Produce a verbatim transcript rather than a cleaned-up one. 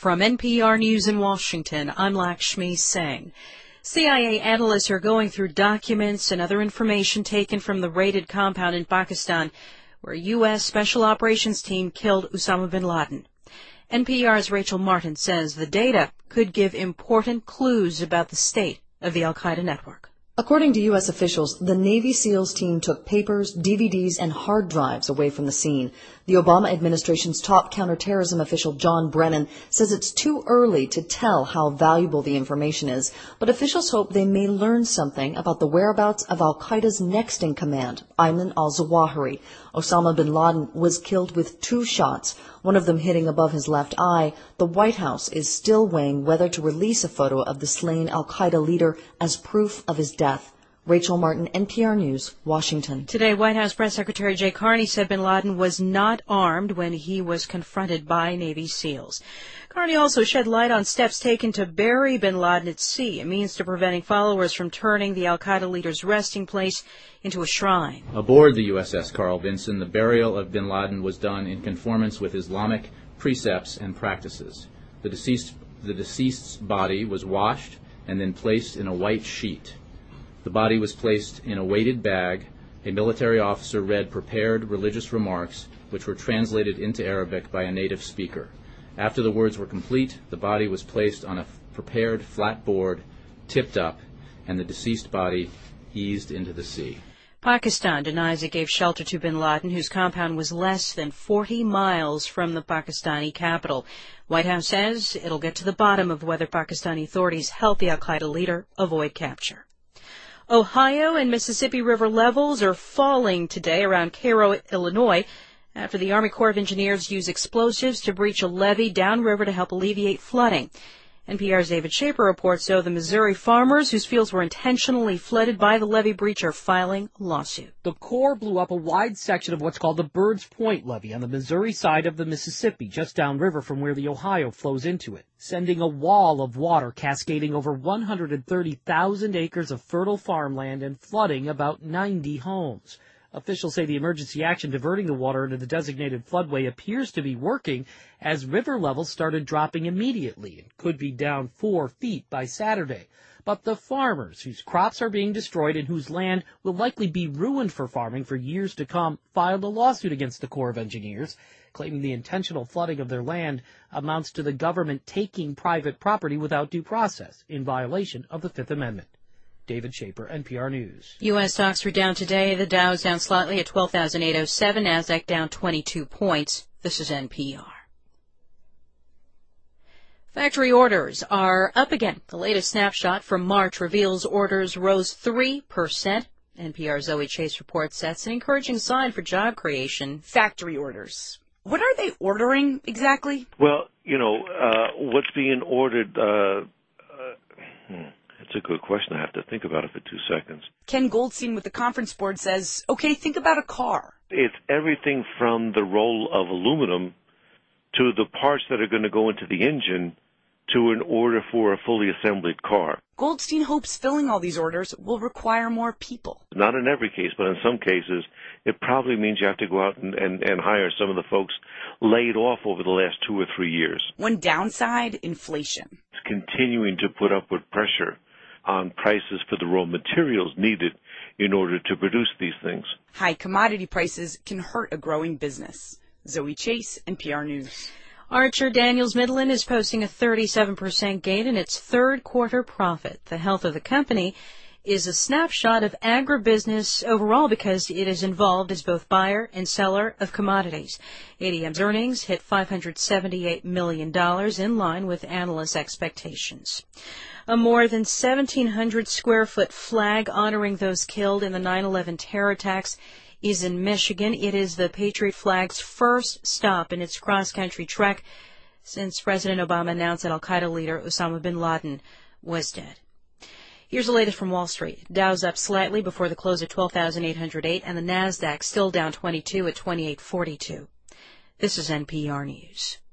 From N P R News in Washington, I'm Lakshmi Singh. C I A analysts are going through documents and other information taken from the raided compound in Pakistan, where a U S Special Operations team killed Osama bin Laden. N P R's Rachel Martin says the data could give important clues about the state of the al-Qaeda network. According to U S officials, the Navy SEALs team took papers, D V Ds, and hard drives away from the scene. The Obama administration's top counterterrorism official, John Brennan, says it's too early to tell how valuable the information is, but officials hope they may learn something about the whereabouts of al-Qaeda's next in command, Ayman al-Zawahiri. Osama bin Laden was killed with two shots, one of them hitting above his left eye. The White House is still weighing whether to release a photo of the slain al-Qaeda leader as proof of his death. Rachel Martin, N P R News, Washington. Today, White House Press Secretary Jay Carney said bin Laden was not armed when he was confronted by Navy SEALs. Carney also shed light on steps taken to bury bin Laden at sea, a means to preventing followers from turning the al-Qaeda leader's resting place into a shrine. Aboard the U S S Carl Vinson, the burial of bin Laden was done in conformance with Islamic precepts and practices. The deceased, the deceased's body was washed and then placed in a white sheet. The body was placed in a weighted bag. A military officer read prepared religious remarks, which were translated into Arabic by a native speaker. After the words were complete, the body was placed on a prepared flat board, tipped up, and the deceased body eased into the sea. Pakistan denies it gave shelter to bin Laden, whose compound was less than forty miles from the Pakistani capital. White House says it'll get to the bottom of whether Pakistani authorities helped the al-Qaeda leader avoid capture. Ohio and Mississippi River levels are falling today around Cairo, Illinois, after the Army Corps of Engineers used explosives to breach a levee downriver to help alleviate flooding. N P R's David Shaper reports, though, the Missouri farmers whose fields were intentionally flooded by the levee breach are filing a lawsuit. The Corps blew up a wide section of what's called the Birds Point levee on the Missouri side of the Mississippi, just downriver from where the Ohio flows into it, sending a wall of water cascading over one hundred thirty thousand acres of fertile farmland and flooding about ninety homes. Officials say the emergency action diverting the water into the designated floodway appears to be working as river levels started dropping immediately and could be down four feet by Saturday. But the farmers whose crops are being destroyed and whose land will likely be ruined for farming for years to come filed a lawsuit against the Corps of Engineers, claiming the intentional flooding of their land amounts to the government taking private property without due process in violation of the Fifth Amendment. David Shaper, N P R News. U S stocks were down today. The Dow's down slightly at twelve thousand eight hundred seven. NASDAQ down twenty-two points. This is N P R. Factory orders are up again. The latest snapshot from March reveals orders rose three percent. N P R's Zoe Chase reports that's an encouraging sign for job creation. Factory orders. What are they ordering exactly? Well, you know, uh, what's being ordered, uh, uh, hmm. It's a good question. I have to think about it for two seconds. Ken Goldstein with the Conference Board says, okay, think about a car. It's everything from the roll of aluminum to the parts that are going to go into the engine to an order for a fully assembled car. Goldstein hopes filling all these orders will require more people. Not in every case, but in some cases, it probably means you have to go out and, and, and hire some of the folks laid off over the last two or three years. One downside, inflation. It's continuing to put upward pressure on prices for the raw materials needed in order to produce these things. High commodity prices can hurt a growing business. Zoe Chase, N P R News. Archer Daniels Midland is posting a thirty-seven percent gain in its third quarter profit. The health of the company is a snapshot of agribusiness overall because it is involved as both buyer and seller of commodities. A D M's earnings hit five hundred seventy-eight million dollars, in line with analysts' expectations. A more than seventeen hundred square foot flag honoring those killed in the nine eleven terror attacks is in Michigan. It is the Patriot flag's first stop in its cross-country trek since President Obama announced that al-Qaeda leader Osama bin Laden was dead. Here's the latest from Wall Street. Dow's up slightly before the close at twelve thousand eight hundred eight, and the NASDAQ still down twenty-two at twenty-eight forty-two. This is N P R News.